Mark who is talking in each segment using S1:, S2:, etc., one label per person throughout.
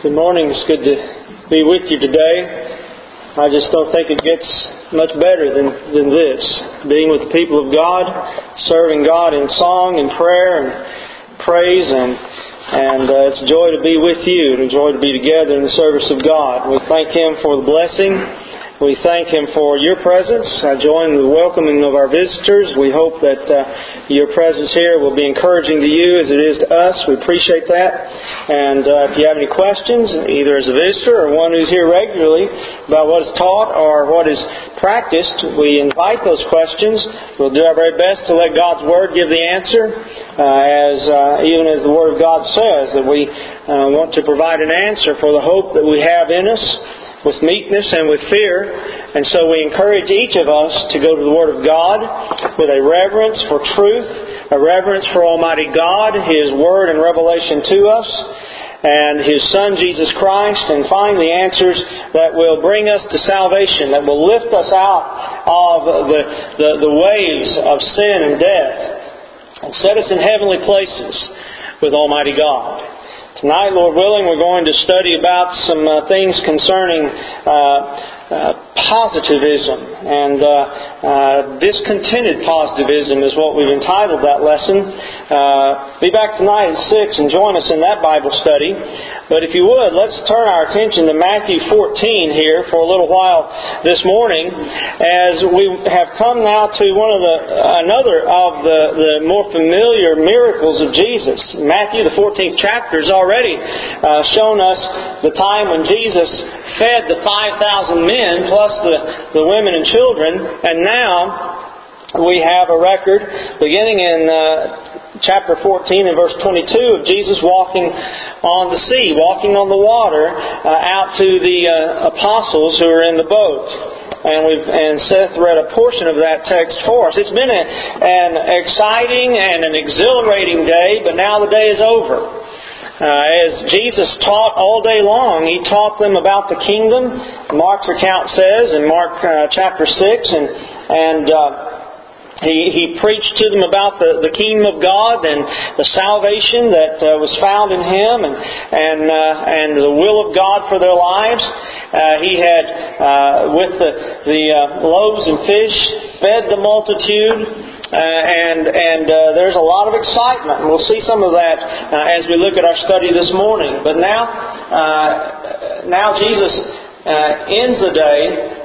S1: Good morning. It's good to be with you today. I just don't think it gets much better than this. Being with the people of God, serving God in song and prayer and praise, and it's a joy to be with you and a joy to be together in the service of God. We thank Him for the blessing. We thank Him for your presence. I join the welcoming of our visitors. We hope that your presence here will be encouraging to you as it is to us. We appreciate that. And if you have any questions, either as a visitor or one who's here regularly about what is taught or what is practiced, we invite those questions. We'll do our very best to let God's Word give the answer, even as the Word of God says, that we want to provide an answer for the hope that we have in us, with meekness and with fear. And so we encourage each of us to go to the Word of God with a reverence for truth, a reverence for Almighty God, His Word and revelation to us, and His Son Jesus Christ, and find the answers that will bring us to salvation, that will lift us out of the waves of sin and death, and set us in heavenly places with Almighty God. Tonight, Lord willing, we're going to study about some things concerning positivism, and discontented positivism is what we've entitled that lesson. Be back tonight at 6 and join us in that Bible study. But if you would, let's turn our attention to Matthew 14 here for a little while this morning, as we have come now to another of the more familiar miracles of Jesus. Matthew, the 14th chapter, has already shown us the time when Jesus fed the 5,000 men plus the women and children, and now we have a record beginning in chapter 14 and verse 22 of Jesus walking on the sea, walking on the water out to the apostles who are in the boat. And Seth read a portion of that text for us. It's been an exciting and an exhilarating day, but now the day is over. As Jesus taught all day long, He taught them about the kingdom, Mark's account says in Mark chapter 6, and He preached to them about the kingdom of God and the salvation that was found in Him, and the will of God for their lives. He had, with the loaves and fish, fed the multitude. And there's a lot of excitement. And we'll see some of that as we look at our study this morning. But now Jesus ends the day,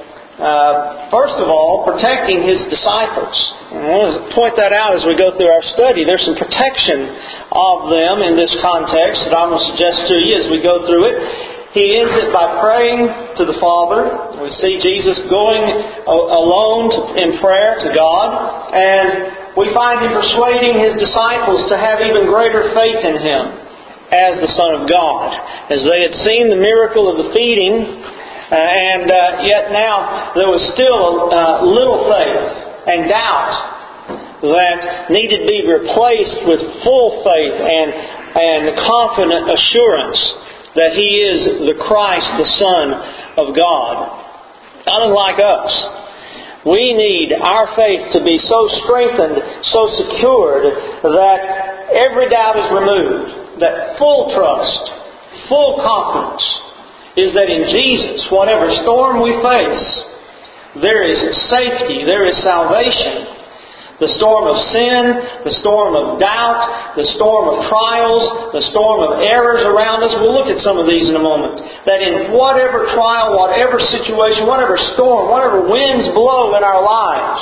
S1: first of all, protecting His disciples. And I want to point that out as we go through our study. There's some protection of them in this context that I'm going to suggest to you as we go through it. He ends it by praying to the Father. We see Jesus going alone in prayer to God. And we find Him persuading His disciples to have even greater faith in Him as the Son of God. As they had seen the miracle of the feeding, and yet now there was still little faith and doubt that needed to be replaced with full faith and confident assurance that He is the Christ, the Son of God. Unlike us, we need our faith to be so strengthened, so secured, that every doubt is removed, that full trust, full confidence is that in Jesus, whatever storm we face, there is safety, there is salvation. The storm of sin, the storm of doubt, the storm of trials, the storm of errors around us. We'll look at some of these in a moment. That in whatever trial, whatever situation, whatever storm, whatever winds blow in our lives,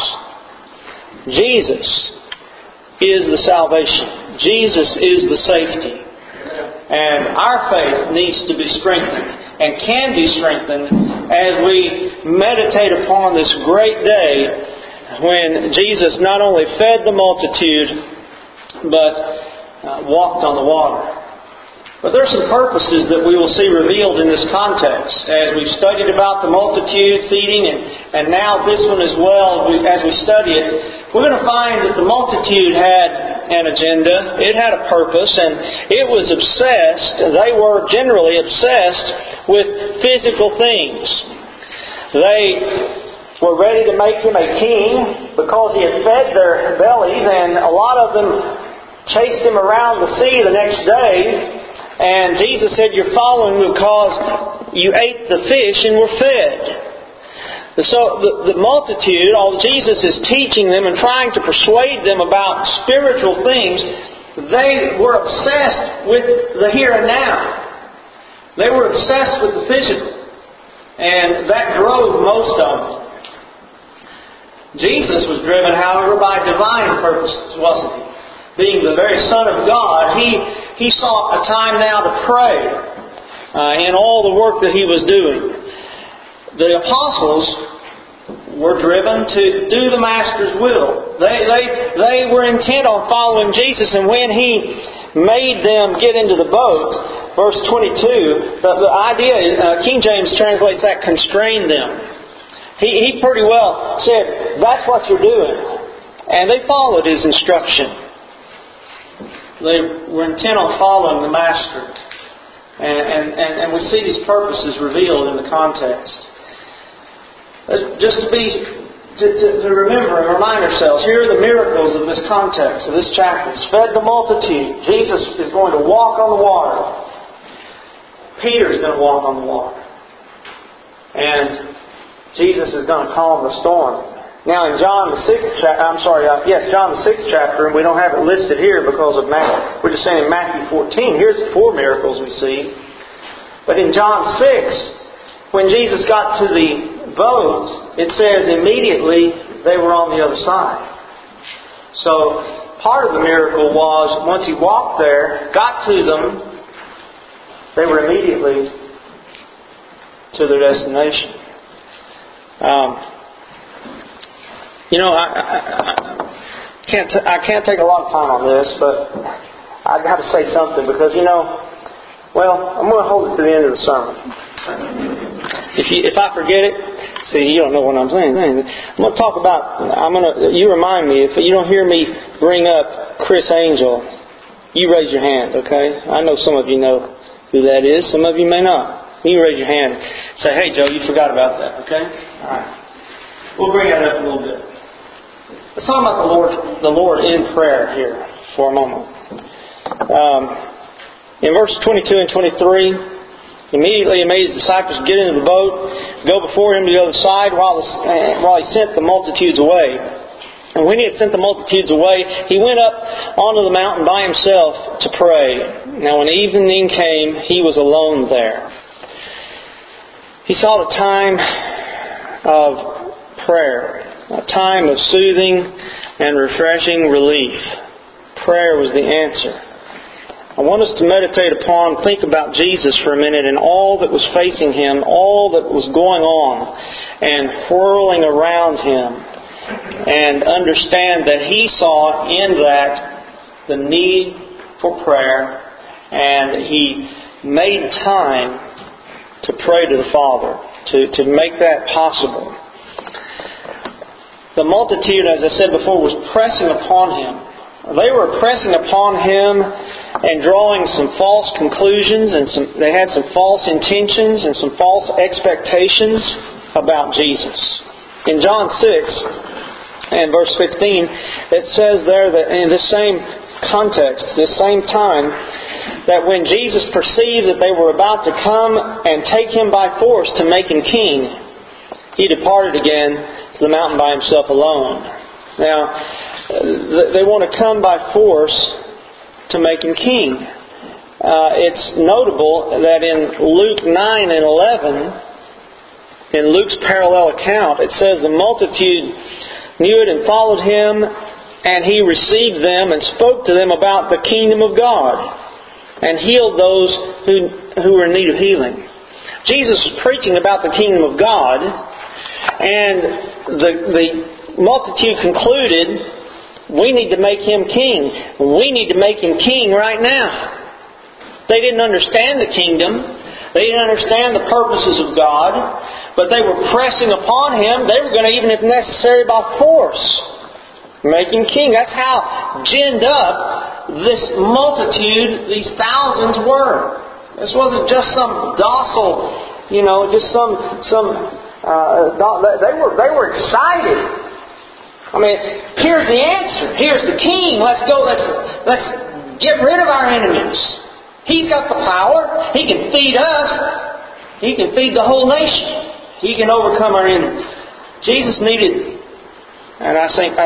S1: Jesus is the salvation. Jesus is the safety. And our faith needs to be strengthened and can be strengthened as we meditate upon this great day when Jesus not only fed the multitude, but walked on the water. But there are some purposes that we will see revealed in this context. As we've studied about the multitude feeding, and now this one as well, as we study it, we're going to find that the multitude had an agenda. It had a purpose, and it was obsessed. They were generally obsessed with physical things. They were ready to make Him a king because He had fed their bellies, and a lot of them chased Him around the sea the next day And Jesus said, "You're following because you ate the fish and were fed." So the multitude, all Jesus is teaching them and trying to persuade them about spiritual things, they were obsessed with the here and now. They were obsessed with the physical. And that drove most of them. Jesus was driven, however, by divine purposes, wasn't he? Being the very Son of God, he sought a time now to pray in all the work that he was doing. The apostles were driven to do the Master's will. They were intent on following Jesus, and when he made them get into the boat, verse 22, the idea, King James translates that constrain them. He pretty well said, "That's what you're doing." And they followed his instruction. They were intent on following the Master. And we see these purposes revealed in the context. Just to remember and remind ourselves, here are the miracles of this context, of this chapter. It's fed the multitude. Jesus is going to walk on the water. Peter's going to walk on the water. And Jesus is going to calm the storm. Now in John the 6th chapter, and we don't have it listed here because of Matthew. We're just saying in Matthew 14, here's the 4 miracles we see. But in John 6, when Jesus got to the boat, it says immediately they were on the other side. So part of the miracle was once he walked there, got to them, they were immediately to their destination. I can't take a lot of time on this, but I've got to say something because, I'm going to hold it to the end of the sermon. If I forget it, see, you don't know what I'm saying. I'm going to talk about, you remind me, if you don't hear me bring up Chris Angel, you raise your hand, okay? I know some of you know who that is. Some of you may not. You raise your hand and say, "Hey, Joe, you forgot about that," okay? All right. We'll bring that up a little bit. Let's talk about the Lord in prayer here for a moment. In verses 22 and 23, immediately he made his disciples get into the boat, go before him to the other side while he sent the multitudes away. And when he had sent the multitudes away, he went up onto the mountain by himself to pray. Now when evening came, he was alone there. He sought a time of prayer, a time of soothing and refreshing relief. Prayer was the answer. I want us to meditate upon, think about Jesus for a minute and all that was facing him, all that was going on and whirling around him, and understand that he saw in that the need for prayer, and he made time to pray to the Father, to make that possible. The multitude, as I said before, was pressing upon him. They were pressing upon him and drawing some false conclusions, and they had some false intentions and some false expectations about Jesus. In John 6 and verse 15, it says there that in this same context, this same time, that when Jesus perceived that they were about to come and take him by force to make him king, he departed again to the mountain by himself alone. Now, they want to come by force to make him king. It's notable that in Luke 9 and 11, in Luke's parallel account, it says the multitude knew it and followed him, and he received them and spoke to them about the kingdom of God and healed those who were in need of healing. Jesus was preaching about the kingdom of God, and the multitude concluded, we need to make him king. We need to make him king right now. They didn't understand the kingdom. They didn't understand the purposes of God. But they were pressing upon him. They were going to, even if necessary, by force, make him king. That's how ginned up this multitude, these thousands were. This wasn't just some docile, just they were excited. I mean, here's the answer. Here's the king. Let's go. Let's get rid of our enemies. He's got the power. He can feed us. He can feed the whole nation. He can overcome our enemies. Jesus needed, and I think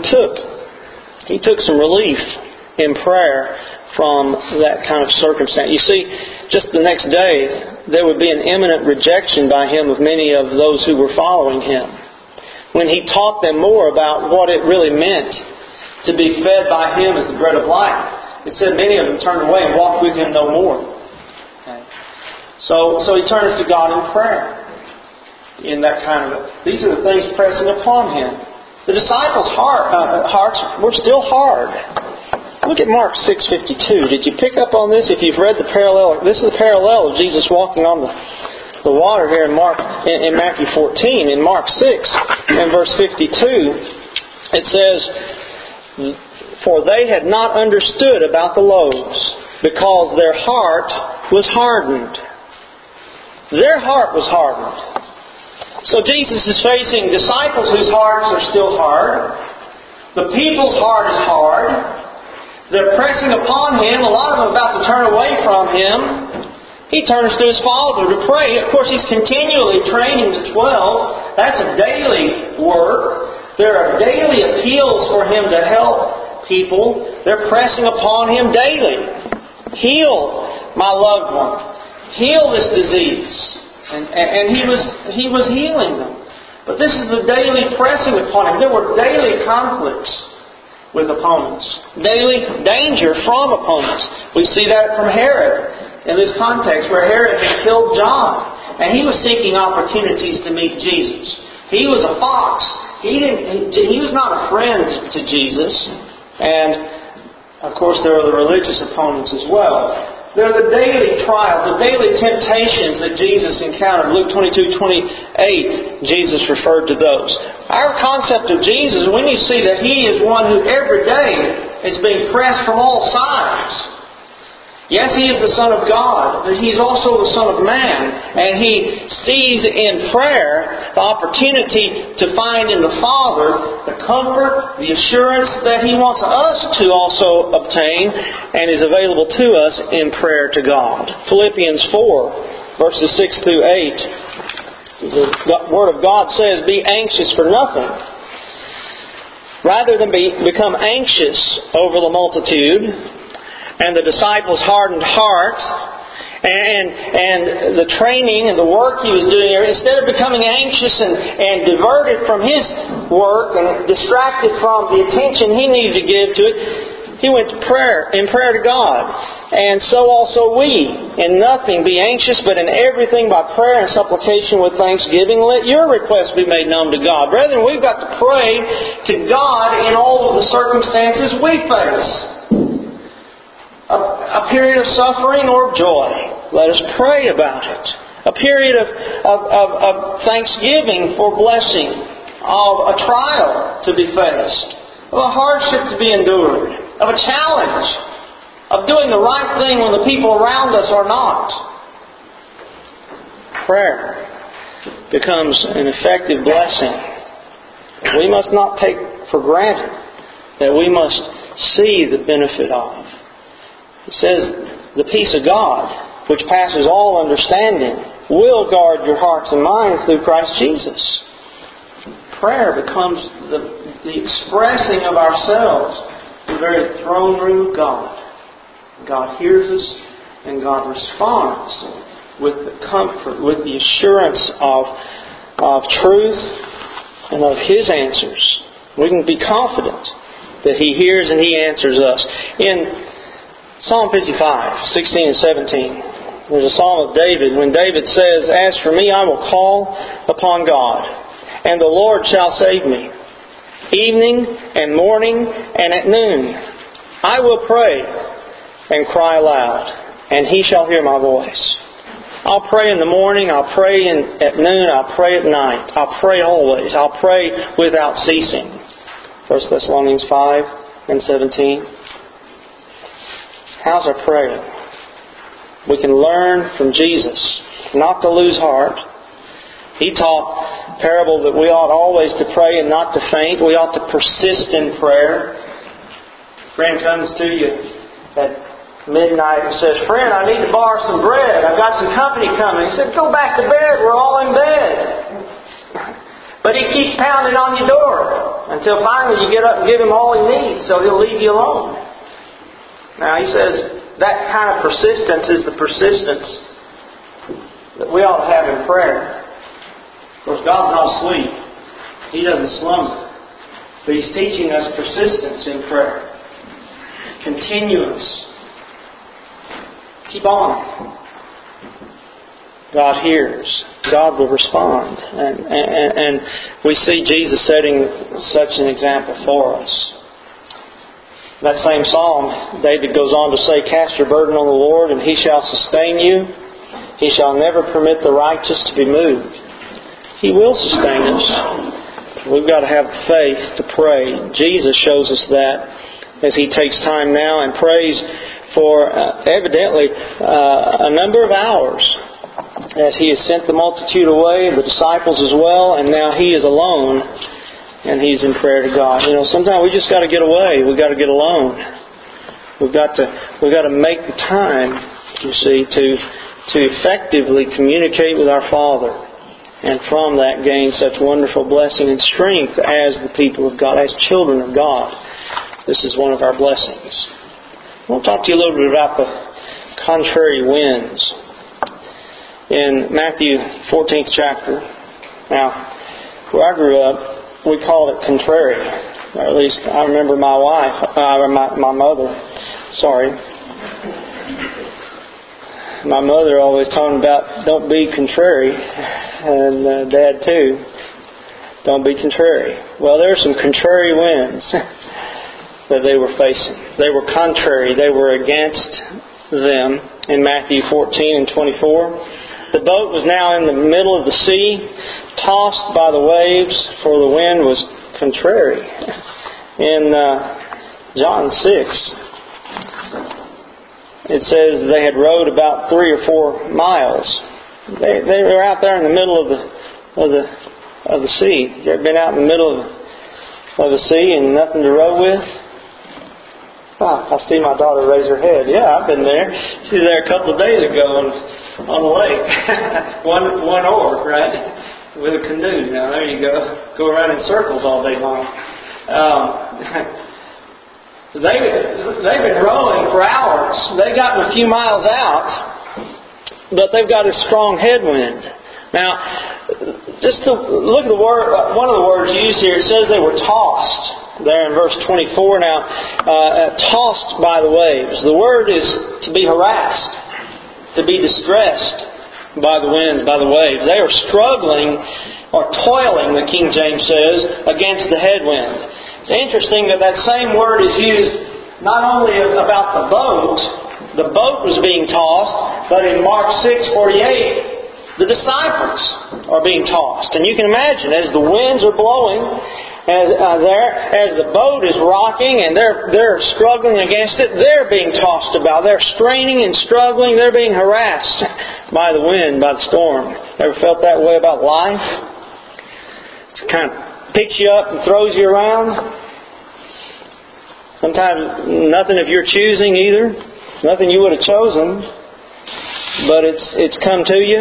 S1: He took some relief in prayer from that kind of circumstance. You see, just the next day, there would be an imminent rejection by Him of many of those who were following Him. When He taught them more about what it really meant to be fed by Him as the bread of life, it said many of them turned away and walked with Him no more. Okay. So He turned to God in prayer. In that kind of, these are the things pressing upon Him. The disciples' hearts were still hard. Look at Mark 6:52. Did you pick up on this? If you've read the parallel, this is the parallel of Jesus walking on the water here in Matthew 14. In Mark 6 and verse 52, it says, "For they had not understood about the loaves, because their heart was hardened." Their heart was hardened. So Jesus is facing disciples whose hearts are still hard. The people's heart is hard. They're pressing upon Him. A lot of them are about to turn away from Him. He turns to His Father to pray. Of course, He's continually training the 12. That's a daily work. There are daily appeals for Him to help people. They're pressing upon Him daily. Heal my loved one. Heal this disease. And He was healing them. But this is the daily pressing upon Him. There were daily conflicts with opponents. Daily danger from opponents. We see that from Herod in this context, where Herod had killed John. And he was seeking opportunities to meet Jesus. He was a fox. He was not a friend to Jesus. And, of course, there are the religious opponents as well. There are the daily trials, the daily temptations that Jesus encountered. Luke 22:28, Jesus referred to those. Our concept of Jesus, when you see that He is one who every day is being pressed from all sides. Yes, He is the Son of God, but He's also the Son of Man. And He sees in prayer the opportunity to find in the Father the comfort, the assurance that He wants us to also obtain and is available to us in prayer to God. Philippians 4, verses 6 through 8. The Word of God says, "Be anxious for nothing, rather than become anxious over the multitude." And the disciples' hardened heart, and the training and the work he was doing, instead of becoming anxious and diverted from his work and distracted from the attention he needed to give to it, he went to prayer, in prayer to God. And so also we, in nothing be anxious, but in everything by prayer and supplication with thanksgiving, let your requests be made known to God. Brethren, we've got to pray to God in all of the circumstances we face. A period of suffering or of joy. Let us pray about it. A period of thanksgiving for blessing, of a trial to be faced, of a hardship to be endured, of a challenge, of doing the right thing when the people around us are not. Prayer becomes an effective blessing. We must not take for granted that we must see the benefit of. It says, "The peace of God, which passes all understanding, will guard your hearts and minds through Christ Jesus." Prayer becomes the expressing of ourselves in the very throne room of God. God hears us, and God responds with the comfort, with the assurance of truth and of His answers. We can be confident that He hears and He answers us. In Psalm 55, 16 and 17. There's a Psalm of David when David says, "As for me, I will call upon God, and the Lord shall save me. Evening and morning and at noon, I will pray and cry aloud, and He shall hear my voice." I'll pray in the morning, I'll pray at noon, I'll pray at night. I'll pray always. I'll pray without ceasing. 1 Thessalonians 5 and 17. How's our praying? We can learn from Jesus not to lose heart. He taught a parable that we ought always to pray and not to faint. We ought to persist in prayer. A friend comes to you that midnight and says, "Friend, I need to borrow some bread. I've got some company coming." He said, "Go back to bed. We're all in bed." But he keeps pounding on your door until finally you get up and give him all he needs, so he'll leave you alone. Now he says that kind of persistence is the persistence that we ought to have in prayer. Of course, God's not asleep. He doesn't slumber. But He's teaching us persistence in prayer. Continuance. Keep on. God hears. God will respond. And we see Jesus setting such an example for us. That same psalm, David goes on to say, "Cast your burden on the Lord, and He shall sustain you. He shall never permit the righteous to be moved." He will sustain us. We've got to have faith to pray. Jesus shows us that as He takes time now and prays for evidently a number of hours, as He has sent the multitude away, the disciples as well, and now He is alone, and He's in prayer to God. Sometimes we just got to get away. We've got to get alone. We've got to make the time, you see, to effectively communicate with our Father, and from that gain such wonderful blessing and strength as the people of God, as children of God. This is one of our blessings. I want to talk to you a little bit about the contrary winds. In Matthew 14th chapter, now, where I grew up, we called it contrary. Or at least I remember my mother, my mother always talking about don't be contrary, and Dad too. Don't be contrary. Well, there were some contrary winds that they were facing. They were contrary. They were against them in Matthew 14 and 24. The boat was now in the middle of the sea, tossed by the waves, for the wind was contrary. In John 6, it says they had rowed about 3 or 4 miles. They were out there in the middle of the sea. You ever been out in the middle of the sea and nothing to row with? I see my daughter raise her head. Yeah, I've been there. She was there a couple of days ago on the lake. one oar, right? With a canoe. Now there you go. Go around in circles all day long. They've been rowing for hours. They've gotten a few miles out, but they've got a strong headwind. Now, just to look at the word, one of the words used here, it says they were tossed. There in verse 24 now, tossed by the waves. The word is to be harassed, to be distressed by the winds, by the waves. They are struggling or toiling, the King James says, against the headwind. It's interesting that same word is used not only about the boat was being tossed, but in Mark 6:48, the disciples are being tossed. And you can imagine, as the winds are blowing, as the boat is rocking and they're struggling against it, they're being tossed about. They're straining and struggling. They're being harassed by the wind, by the storm. Ever felt that way about life? It kind of picks you up and throws you around. Sometimes nothing of your choosing either. Nothing you would have chosen. But it's come to you.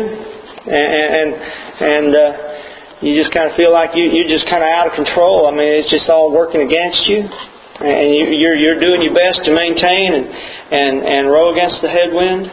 S1: And you just kind of feel like you're just kind of out of control. I mean, it's just all working against you. And you're doing your best to maintain and row against the headwind.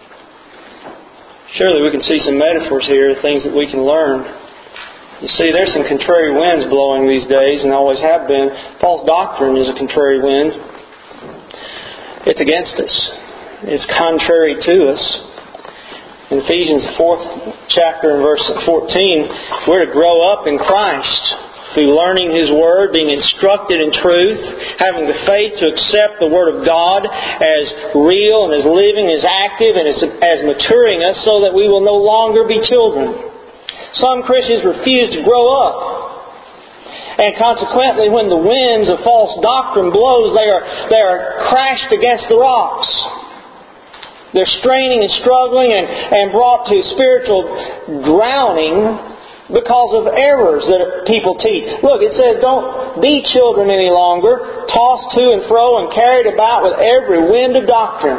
S1: Surely we can see some metaphors here, things that we can learn. You see, there's some contrary winds blowing these days, and always have been. False doctrine is a contrary wind. It's against us. It's contrary to us. In Ephesians 4th chapter and verse 14, we're to grow up in Christ through learning His Word, being instructed in truth, having the faith to accept the Word of God as real and as living, as active, and as maturing us so that we will no longer be children. Some Christians refuse to grow up. And consequently, when the winds of false doctrine blows, they are crashed against the rocks. They're straining and struggling and brought to spiritual drowning because of errors that people teach. Look, it says, don't be children any longer, tossed to and fro and carried about with every wind of doctrine.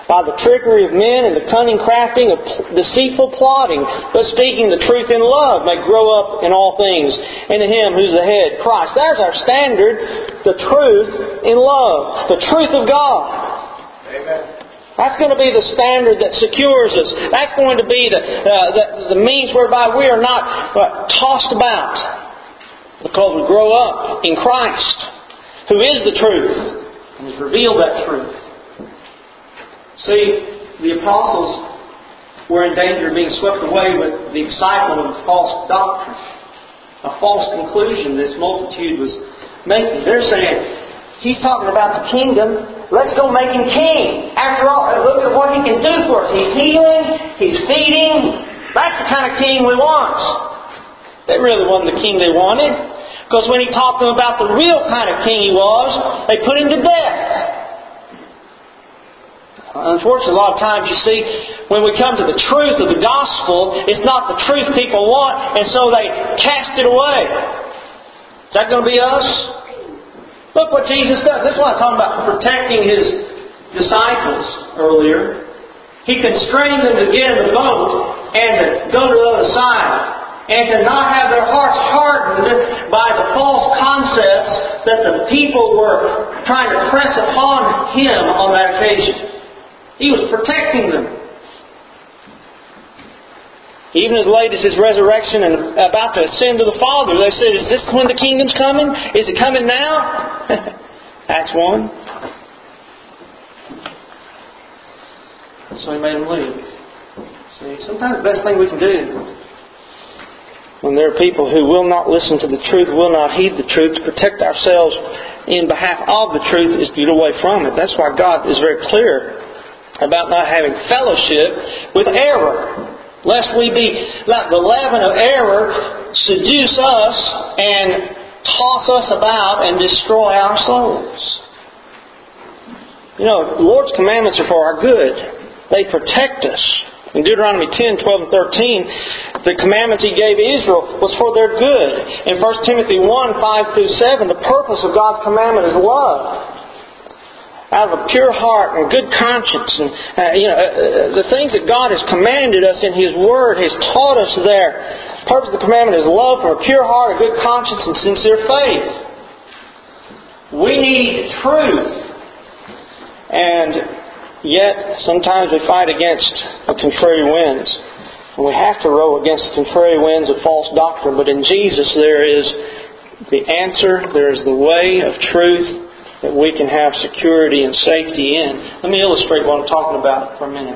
S1: by the trickery of men and the cunning crafting of deceitful plotting, but speaking the truth in love may grow up in all things into Him who's the head, Christ. There's our standard, the truth in love, the truth of God.
S2: Amen.
S1: That's going to be the standard that secures us. That's going to be the means whereby we are not tossed about, because we grow up in Christ, who is the truth, and has revealed that truth. See, the apostles were in danger of being swept away with the excitement of false doctrine, a false conclusion this multitude was making. They're saying, He's talking about the kingdom. Let's go make Him king. After all, look at what He can do for us. He's healing. He's feeding. That's the kind of king we want. That really wasn't the king they wanted. Because when He taught them about the real kind of king He was, they put Him to death. Unfortunately, a lot of times you see, when we come to the truth of the gospel, it's not the truth people want, and so they cast it away. Is that going to be us? Look what Jesus does. This is what I'm talking about, protecting His disciples earlier. He constrained them to get in the boat and to go to the other side, and to not have their hearts hardened by the false concepts that the people were trying to press upon Him on that occasion. He was protecting them. Even as late as His resurrection and about to ascend to the Father, they said, is this when the kingdom's coming? Is it coming now? Acts 1. So He made them leave. See, sometimes the best thing we can do, when there are people who will not listen to the truth, will not heed the truth, to protect ourselves in behalf of the truth, is to get away from it. That's why God is very clear about not having fellowship with error, lest we be like the leaven of error seduce us and toss us about and destroy our souls. You know, the Lord's commandments are for our good. They protect us. In Deuteronomy 10, 12, and 13, the commandments He gave Israel was for their good. In 1 Timothy 1, 5 through 7, the purpose of God's commandment is love. Out of a pure heart and good conscience, and the things that God has commanded us in His Word, has taught us there. The purpose of the commandment is love from a pure heart, a good conscience, and sincere faith. We need truth, and yet sometimes we fight against the contrary winds, and we have to row against the contrary winds of false doctrine. But in Jesus there is the answer, there is the way of truth that we can have security and safety in. Let me illustrate what I'm talking about for a minute.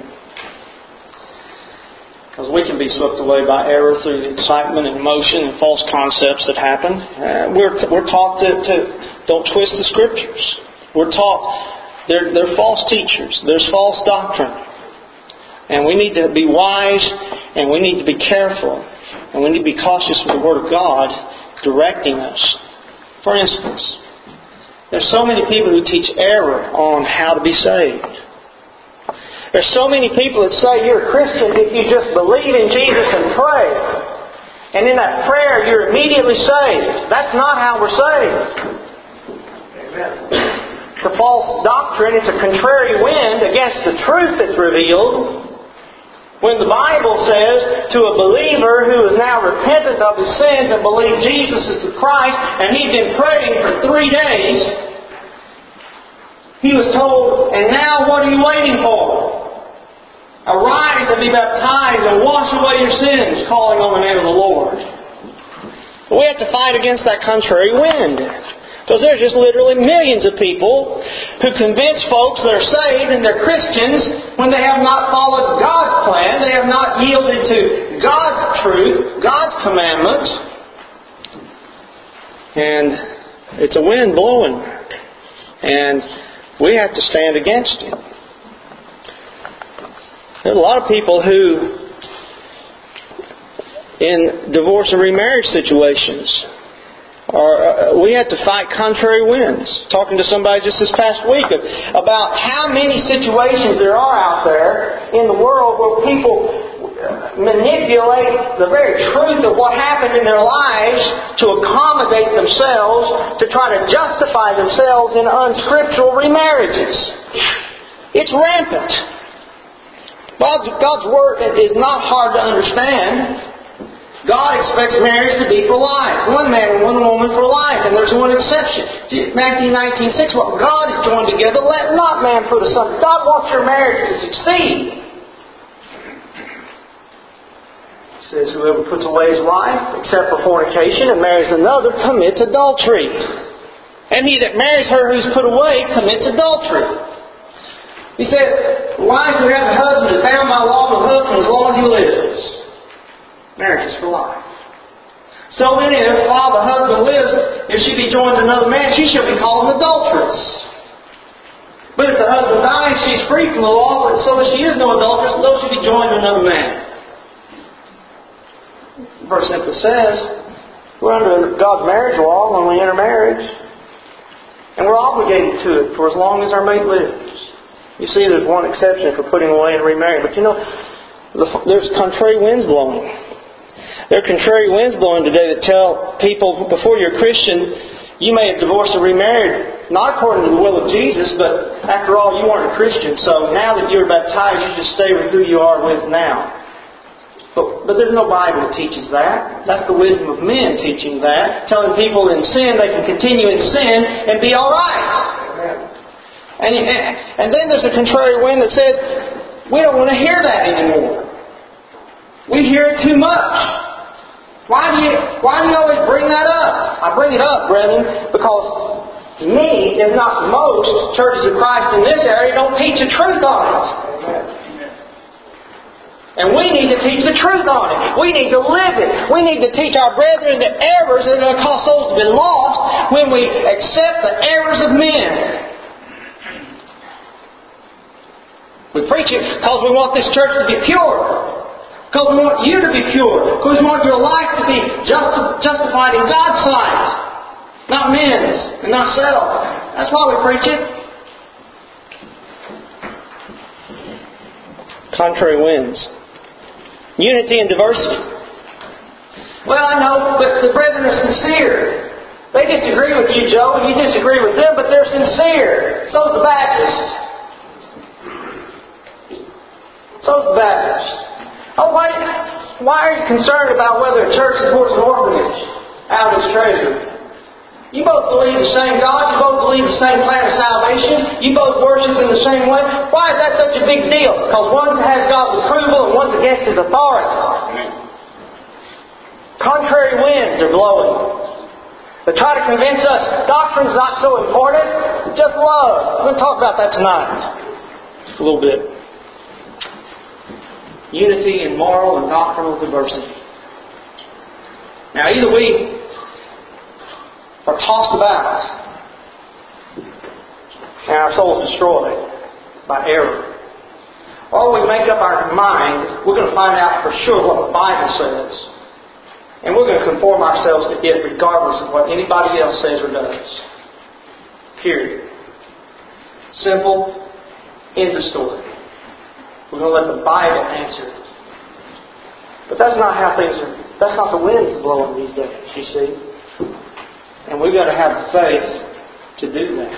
S1: Because we can be swept away by error through the excitement and emotion and false concepts that happen. We're taught to don't twist the Scriptures. We're taught they're false teachers. There's false doctrine. And we need to be wise, and we need to be careful, and we need to be cautious with the Word of God directing us. For instance, there's so many people who teach error on how to be saved. There's so many people that say you're a Christian if you just believe in Jesus and pray. And in that prayer you're immediately saved. That's not how we're saved. Amen. It's a false doctrine. It's a contrary wind against the truth that's revealed. When the Bible says to a believer who is now repentant of his sins and believes Jesus is the Christ, and he's been praying for 3 days, he was told, and now what are you waiting for? Arise and be baptized and wash away your sins, calling on the name of the Lord. But we have to fight against that contrary wind. Because there's just literally millions of people who convince folks that are saved and they're Christians when they have not followed God's plan. They have not yielded to God's truth, God's commandments. And it's a wind blowing. And we have to stand against it. There's a lot of people who, in divorce and remarriage situations, we had to fight contrary winds. Talking to somebody just this past week about how many situations there are out there in the world where people manipulate the very truth of what happened in their lives to accommodate themselves, to try to justify themselves in unscriptural remarriages. It's rampant. God's Word is not hard to understand. God expects marriage to be for life. One man and one woman for life. And there's one exception. Matthew 19:6, what God has joined together, let not man put asunder. God wants your marriage to succeed. It says, whoever puts away his wife, except for fornication, and marries another, commits adultery. And he that marries her who's put away commits adultery. He said, the wife who has a husband is bound by law to the husband as long as he lives. Marriage is for life. So then, if while the husband lives, if she be joined to another man, she shall be called an adulteress. But if the husband dies, she is free from the law, so that she is no adulteress, though she be joined to another man. The verse simply says, we're under God's marriage law when we enter marriage. And we're obligated to it for as long as our mate lives. You see, there's one exception for putting away and remarrying. But there's contrary winds blowing. There are contrary winds blowing today that tell people, before you're a Christian, you may have divorced or remarried, not according to the will of Jesus, but after all, you weren't a Christian. So now that you're baptized, you just stay with who you are with now. But there's no Bible that teaches that. That's the wisdom of men teaching that. Telling people in sin they can continue in sin and be alright. And then there's a contrary wind that says, we don't want to hear that anymore. We hear it too much. Why do you always bring that up? I bring it up, brethren, because many, if not most, churches of Christ in this area don't teach the truth on it. And we need to teach the truth on it. We need to live it. We need to teach our brethren the errors that are going to cause souls to be lost when we accept the errors of men. We preach it because we want this church to be pure. Because we want you to be pure. Because we want your life to be justified in God's sight. Not men's and not self. That's why we preach it. Contrary winds. Unity and diversity. Well, I know, but the brethren are sincere. They disagree with you, Joe, and you disagree with them, but they're sincere. So's the Baptist. So's the Baptist. Oh, why are you concerned about whether a church supports an orphanage out of its treasury? You both believe the same God. You both believe the same plan of salvation. You both worship in the same way. Why is that such a big deal? Because one has God's approval and one's against His authority. Contrary winds are blowing. They try to convince us doctrine's not so important. Just love. We're going to talk about that tonight. A little bit. Unity in moral and doctrinal diversity. Now, either we are tossed about and our souls destroyed by error, or we make up our mind, we're going to find out for sure what the Bible says, and we're going to conform ourselves to it regardless of what anybody else says or does. Period. Simple. End of story. We're going to let the Bible answer it. But that's not how things are. That's not the winds blowing these days, you see. And we've got to have the faith to do that.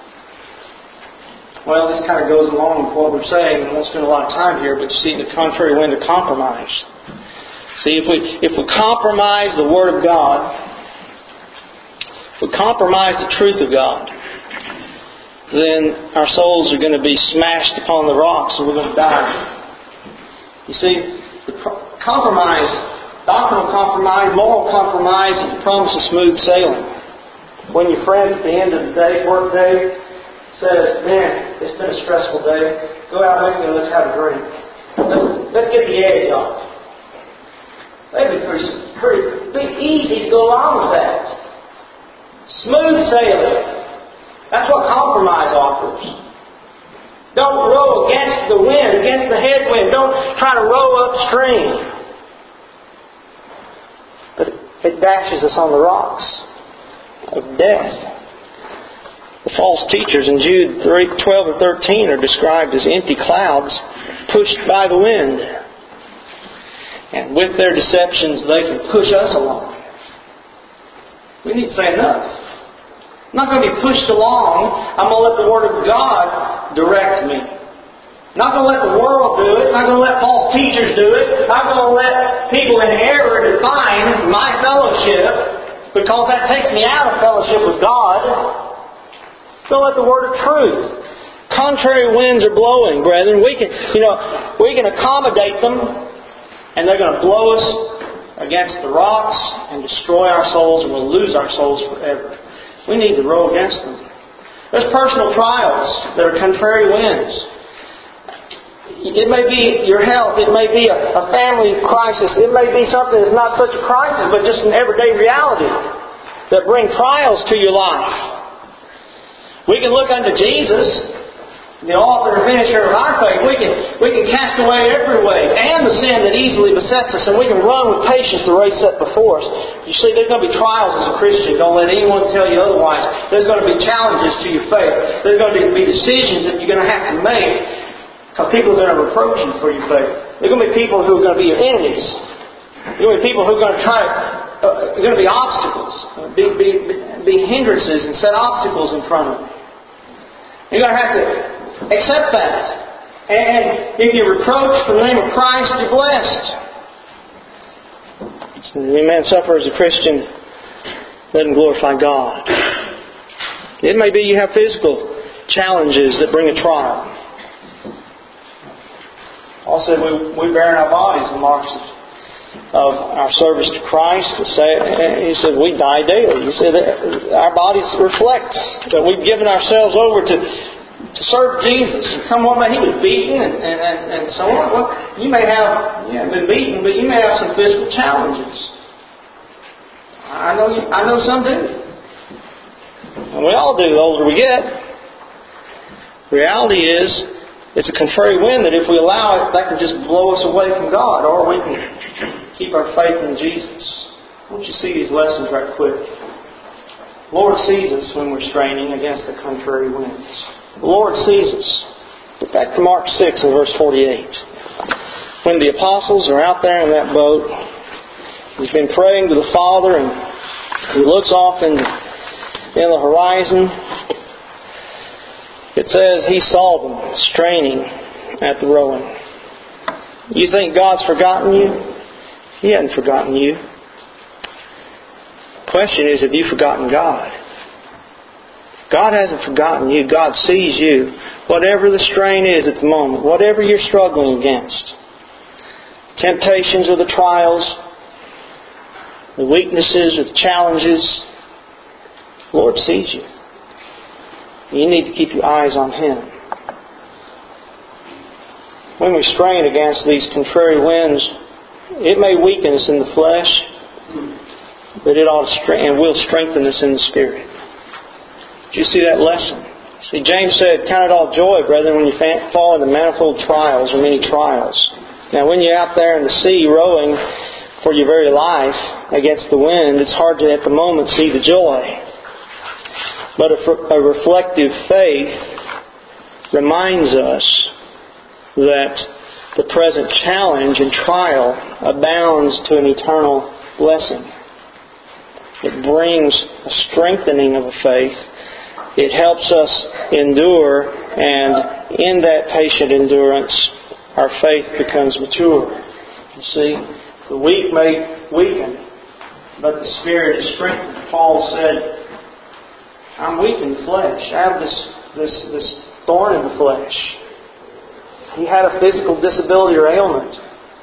S1: Well, this kind of goes along with what we're saying, and we won't spend a lot of time here, but you see the contrary wind of compromise. See, if we compromise the Word of God, if we compromise the truth of God, then our souls are going to be smashed upon the rocks and we're going to die. You see, the compromise, doctrinal compromise, moral compromise is the promise of smooth sailing. When your friend at the end of the day, work day, says, man, it's been a stressful day, go out with me and let's have a drink. Let's get the edge off. That'd be pretty easy to go along with that. Smooth sailing. That's what compromise offers. Don't row against the wind, against the headwind. Don't try to row upstream. But it dashes us on the rocks of death. The false teachers in Jude 12 or 13 are described as empty clouds pushed by the wind. And with their deceptions, they can push us along. We need to say enough. I'm not going to be pushed along. I'm going to let the Word of God direct me. Not going to let the world do it. Not going to let false teachers do it. Not going to let people in error define my fellowship, because that takes me out of fellowship with God. Don't let the word of truth. Contrary winds are blowing, brethren. We can accommodate them, and they're going to blow us against the rocks and destroy our souls, and we'll lose our souls forever. We need to row against them. There's personal trials that are contrary winds. It may be your health. It may be a family crisis. It may be something that's not such a crisis, but just an everyday reality that bring trials to your life. We can look unto Jesus, the author and finisher of our faith. We can cast away every weight and the sin that easily besets us, and we can run with patience the race set before us. You see, there's going to be trials as a Christian. Don't let anyone tell you otherwise. There's going to be challenges to your faith. There's going to be decisions that you're going to have to make, because people are going to reproach you for your faith. There are going to be people who are going to be your enemies. There are going to be people who are going to try. There are going to be obstacles, be hindrances, and set obstacles in front of you. You're going to have to accept that. And if you're reproached for the name of Christ, you're blessed. Any man suffer as a Christian, let him glorify God. It may be you have physical challenges that bring a trial. Paul said we bear in our bodies the marks of our service to Christ. He said we die daily. He said our bodies reflect that we've given ourselves over to serve Jesus. And come on, He was beaten and so on. Well, you may have been beaten, but you may have some physical challenges. I know some do. And we all do the older we get. The reality is, it's a contrary wind that if we allow it, that can just blow us away from God, or we can keep our faith in Jesus. Why don't you see these lessons right quick? The Lord sees us when we're straining against the contrary winds. The Lord sees us. Get back to Mark 6 and verse 48. When the apostles are out there in that boat, He's been praying to the Father, and He looks off in the horizon. It says He saw them straining at the rowing. You think God's forgotten you? He hasn't forgotten you. The question is, have you forgotten God? God hasn't forgotten you. God sees you. Whatever the strain is at the moment, whatever you're struggling against, temptations or the trials, the weaknesses or the challenges, the Lord sees you. You need to keep your eyes on Him. When we strain against these contrary winds, it may weaken us in the flesh, but it ought to will strengthen us in the Spirit. Did you see that lesson? See, James said, "Count it all joy, brethren, when you fall into manifold trials or many trials." Now, when you're out there in the sea rowing for your very life against the wind, it's hard to at the moment see the joy. But a reflective faith reminds us that the present challenge and trial abounds to an eternal blessing. It brings a strengthening of a faith. It helps us endure, and in that patient endurance, our faith becomes mature. You see, the weak may weaken, but the Spirit is strengthened. Paul said, I'm weak in the flesh. I have this thorn in the flesh. He had a physical disability or ailment.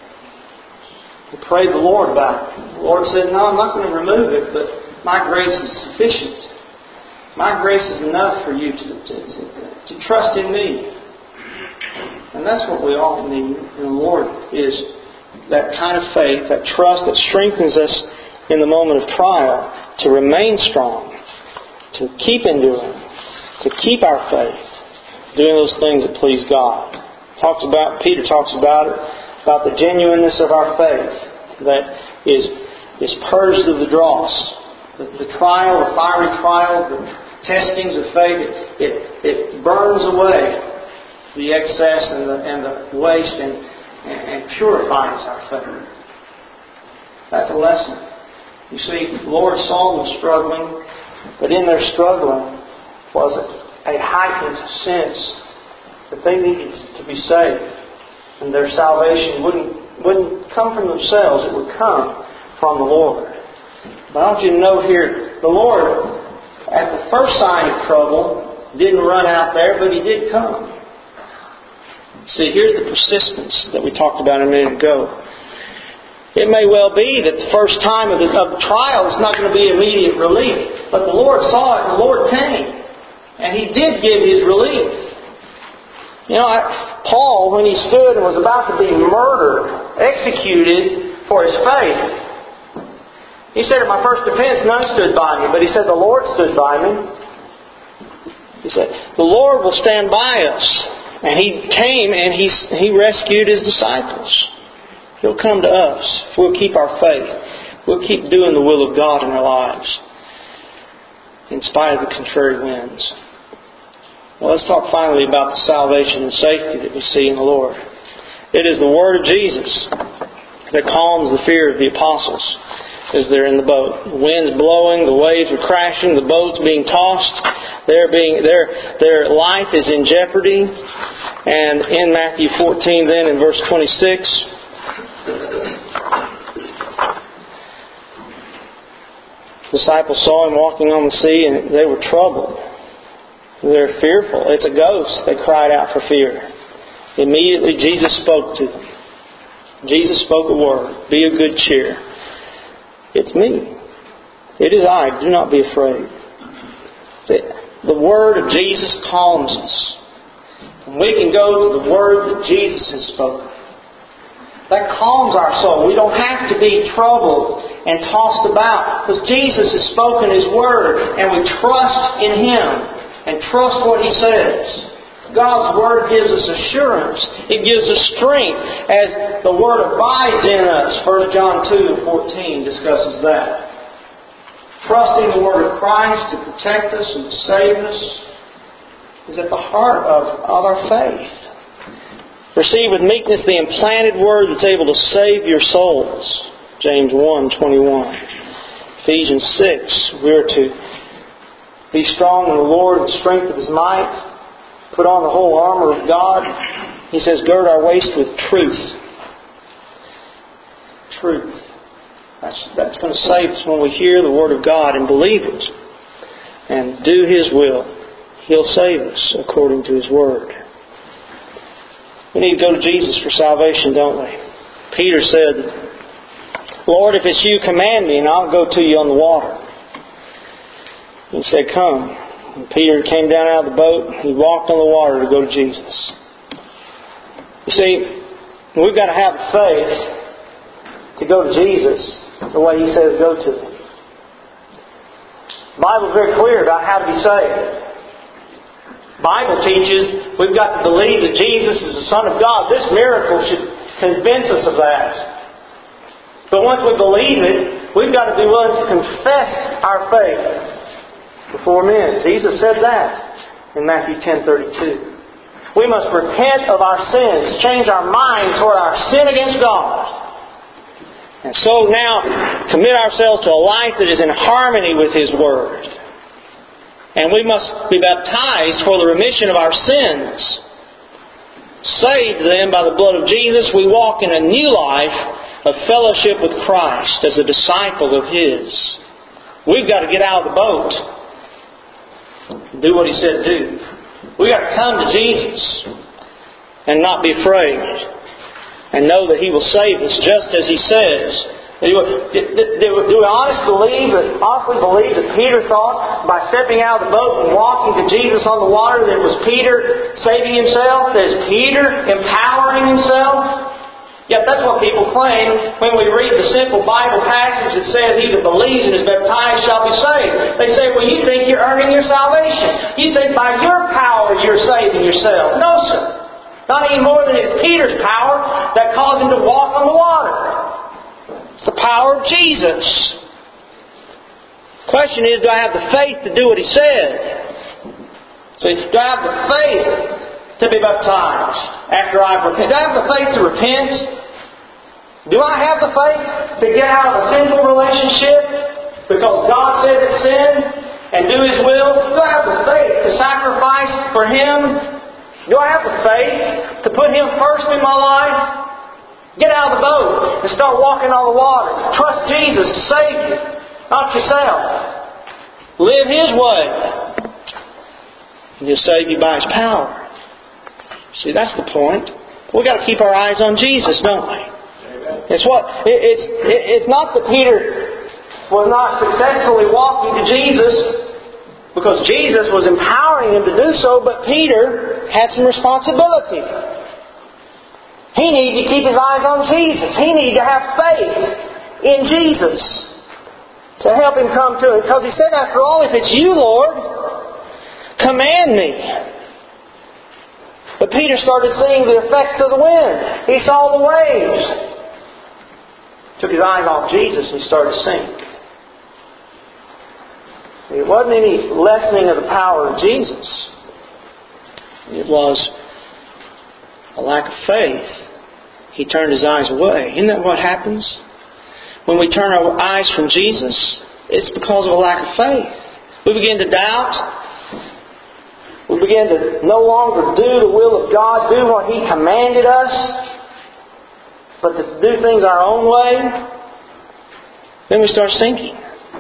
S1: He prayed the Lord about it. The Lord said, no, I'm not going to remove it, but my grace is sufficient. My grace is enough for you to trust in me. And that's what we all need in the Lord, is that kind of faith, that trust that strengthens us in the moment of trial to remain strong, to keep enduring, to keep our faith, doing those things that please God. Peter talks about it, about the genuineness of our faith that is purged of the dross. The trial, the fiery trial, the testings of faith, it burns away the excess and the waste and purifies our faith. That's a lesson. You see, the Lord saw them struggling, but in their struggling was a heightened sense that they needed to be saved. And their salvation wouldn't come from themselves. It would come from the Lord. But I want you to note here, the Lord, at the first sign of trouble, didn't run out there, but He did come. See, here's the persistence that we talked about a minute ago. It may well be that the first time of the trial is not going to be immediate relief. But the Lord saw it and the Lord came. And He did give His relief. You know, Paul, when he stood and was about to be murdered, executed for his faith, he said, "At my first defense, none stood by me." But he said, "The Lord stood by me." He said, "The Lord will stand by us." And He came and He rescued His disciples. He'll come to us if we'll keep our faith. We'll keep doing the will of God in our lives, in spite of the contrary winds. Well, let's talk finally about the salvation and safety that we see in the Lord. It is the Word of Jesus that calms the fear of the apostles as they're in the boat. The wind's blowing, the waves are crashing, the boat's being tossed. Their life is in jeopardy. And in Matthew 14 then, in verse 26, the disciples saw Him walking on the sea and they were troubled. They're fearful. It's a ghost. They cried out for fear. Immediately Jesus spoke to them. Jesus spoke a word. "Be of good cheer. It's me. It is I. Do not be afraid." The Word of Jesus calms us. And we can go to the Word that Jesus has spoken. That calms our soul. We don't have to be troubled and tossed about, because Jesus has spoken His Word and we trust in Him and trust what He says. God's Word gives us assurance. It gives us strength as the Word abides in us. 1 John 2:14 discusses that. Trusting the Word of Christ to protect us and to save us is at the heart of our faith. Receive with meekness the implanted Word that's able to save your souls. James 1:21. Ephesians 6, we're to be strong in the Lord and the strength of His might. Put on the whole armor of God. He says, gird our waist with truth. Truth. That's going to save us when we hear the Word of God and believe it and do His will. He'll save us according to His Word. We need to go to Jesus for salvation, don't we? Peter said, "Lord, if it's You, command me and I'll go to You on the water." He said, "Come." And Peter came down out of the boat. He walked on the water to go to Jesus. You see, we've got to have faith to go to Jesus the way He says go to Him. The Bible is very clear about how to be saved. The Bible teaches we've got to believe that Jesus is the Son of God. This miracle should convince us of that. But once we believe it, we've got to be willing to confess our faith before men. Jesus said that in Matthew 10:32. We must repent of our sins, change our mind toward our sin against God. And so now commit ourselves to a life that is in harmony with His Word. And we must be baptized for the remission of our sins. Saved then by the blood of Jesus, we walk in a new life of fellowship with Christ as a disciple of His. We've got to get out of the boat. Do what He said do. We've got to come to Jesus and not be afraid. And know that He will save us just as He says. Do we honestly believe that Peter thought by stepping out of the boat and walking to Jesus on the water that it was Peter saving himself? That it's Peter empowering himself? Yet that's what people claim when we read the simple Bible passage that says, "He that believes and is baptized shall be saved." They say, "Well, you think you're earning your salvation. You think by your power you're saving yourself." No, sir. Not any more than it's Peter's power that caused him to walk on the water. It's the power of Jesus. The question is, do I have the faith to do what He said? See, do I have the faith to be baptized after I've repented? Do I have the faith to repent? Do I have the faith to get out of a sinful relationship because God says it's sin and do His will? Do I have the faith to sacrifice for Him Do I have the faith to put Him first in my life? Get out of the boat and start walking on the water. Trust Jesus to save you, not yourself. Live His way. And He'll save you by His power. See, that's the point. We've got to keep our eyes on Jesus, don't we? It's not that Peter was not successfully walking to Jesus because Jesus was empowering him to do so, but Peter had some responsibility. He needed to keep his eyes on Jesus. He needed to have faith in Jesus to help him come to it. Because he said, after all, if it's you, Lord, command me. But Peter started seeing the effects of the wind. He saw the waves. Took his eyes off Jesus and he started to sink. It wasn't any lessening of the power of Jesus. It was a lack of faith. He turned his eyes away. Isn't that what happens? When we turn our eyes from Jesus, it's because of a lack of faith. We begin to doubt. We begin to no longer do the will of God, do what He commanded us, but to do things our own way. Then we start sinking.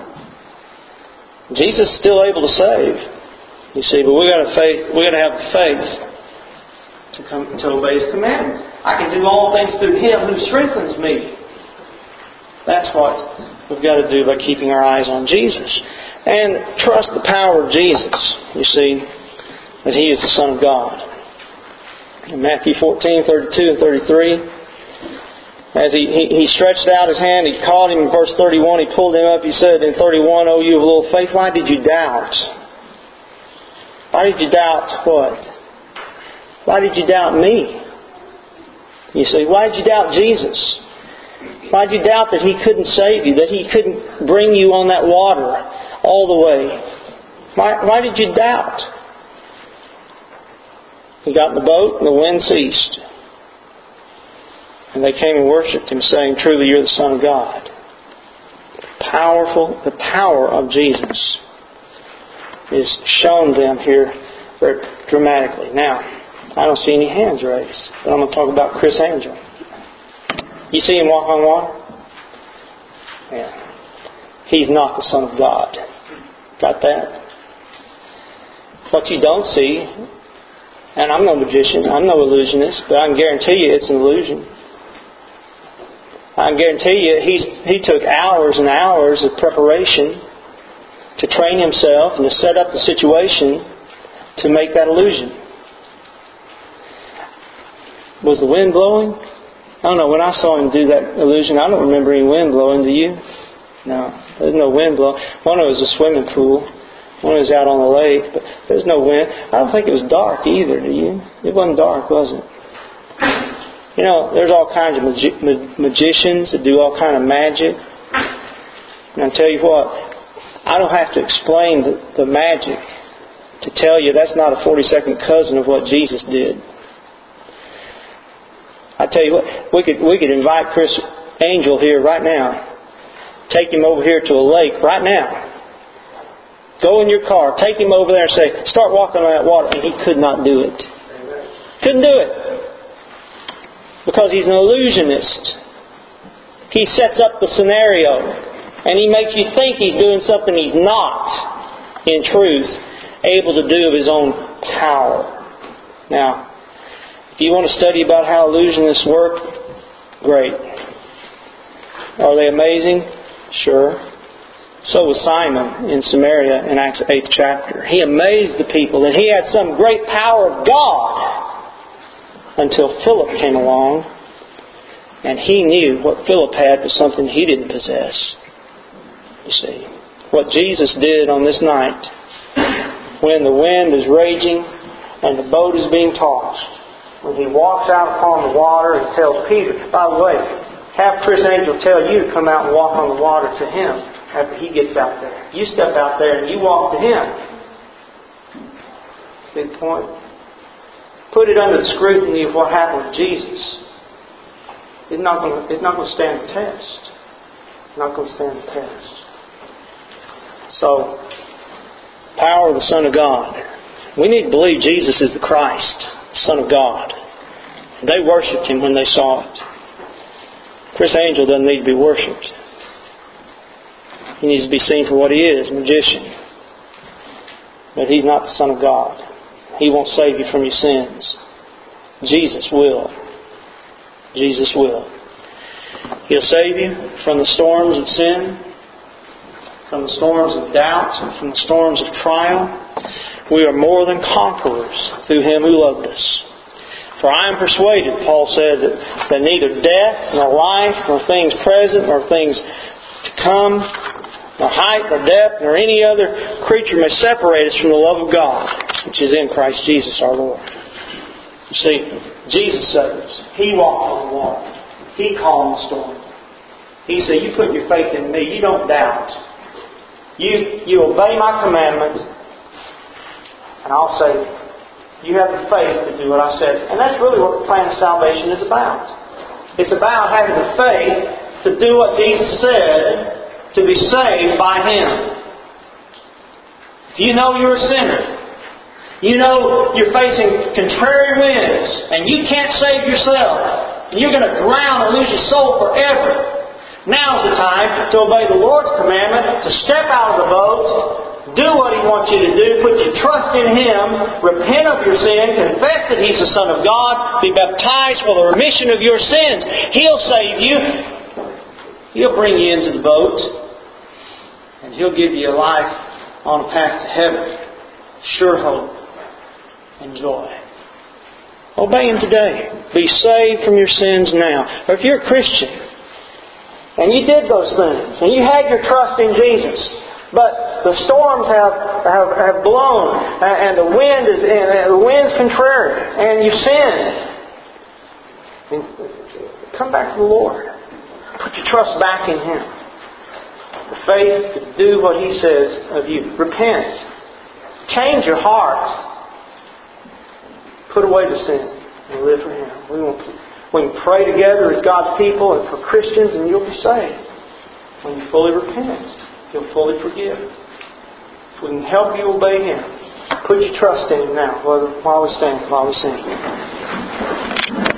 S1: Jesus is still able to save, you see, but we got to have the faith to obey His commandments. I can do all things through Him who strengthens me. That's what we've got to do by keeping our eyes on Jesus. And trust the power of Jesus, you see, that He is the Son of God. In Matthew 14:32 and 33, as he stretched out His hand, He caught him in verse 31, He pulled him up, He said in 31, "O you of little faith, why did you doubt?" Why did you doubt what? Why did you doubt me? You see, why did you doubt Jesus? Why did you doubt that He couldn't save you, that He couldn't bring you on that water all the way? Why did you doubt? He got in the boat and the wind ceased. And they came and worshipped Him, saying, "Truly, You're the Son of God." The power of Jesus is shown them here very dramatically. Now, I don't see any hands raised, but I'm going to talk about Chris Angel. You see him walk on water? Yeah. He's not the Son of God. Got that? What you don't see, and I'm no magician, I'm no illusionist, but I can guarantee you it's an illusion. I can guarantee you he took hours and hours of preparation to train himself and to set up the situation to make that illusion. Was the wind blowing? I don't know. When I saw him do that illusion, I don't remember any wind blowing. Do you? No. There's no wind blowing. One of it was a swimming pool. One was out on the lake. But there's no wind. I don't think it was dark either, do you? It wasn't dark, was it? You know, there's all kinds of magicians that do all kind of magic. And I'll tell you what, I don't have to explain the magic to tell you that's not a 42nd cousin of what Jesus did. I tell you what, we could invite Chris Angel here right now. Take him over here to a lake right now. Go in your car, take him over there and say, "Start walking on that water." And he could not do it. Couldn't do it. Because he's an illusionist. He sets up the scenario and he makes you think he's doing something he's not, in truth, able to do of his own power. Now, if you want to study about how illusionists work, great. Are they amazing? Sure. So was Simon in Samaria in Acts 8th chapter. He amazed the people that he had some great power of God. Until Philip came along and he knew what Philip had was something he didn't possess. You see, what Jesus did on this night when the wind is raging and the boat is being tossed, when He walks out upon the water and tells Peter, by the way, have Chris Angel tell you to come out and walk on the water to him after he gets out there. You step out there and you walk to him. Big point. Put it under the scrutiny of what happened with Jesus. It's not going to stand the test. It's not going to stand the test. So, power of the Son of God. We need to believe Jesus is the Christ, Son of God. They worshipped Him when they saw it. Criss Angel doesn't need to be worshipped. He needs to be seen for what he is, a magician. But he's not the Son of God. He won't save you from your sins. Jesus will. Jesus will. He'll save you from the storms of sin, from the storms of doubt, and from the storms of trial. We are more than conquerors through Him who loved us. For I am persuaded, Paul said, that neither death, nor life, nor things present, nor things to come, nor height, nor depth, nor any other creature may separate us from the love of God, which is in Christ Jesus our Lord. You see, Jesus saves. He walked on the water. He calmed the storm. He said, you put your faith in me. You don't doubt. You obey my commandments, and I'll save you. You have the faith to do what I said. And that's really what the plan of salvation is about. It's about having the faith to do what Jesus said, to be saved by Him. If you know you're a sinner, you know you're facing contrary winds, and you can't save yourself, and you're going to drown and lose your soul forever, now's the time to obey the Lord's commandment, to step out of the boat, do what He wants you to do, put your trust in Him, repent of your sin, confess that He's the Son of God, be baptized for the remission of your sins. He'll save you. He'll bring you into the boat, and He'll give you a life on a path to heaven, sure hope and joy. Obey Him today. Be saved from your sins now. Or if you're a Christian, and you did those things, and you had your trust in Jesus, but the storms have blown, and the wind's contrary, and you sinned. Come back to the Lord. Put your trust back in Him. The faith to do what He says of you. Repent. Change your heart. Put away the sin and live for Him. We can pray together as God's people and for Christians, and you'll be saved. When you fully repent, He'll fully forgive. If we can help you obey Him, put your trust in Him now while we stand, while we sing.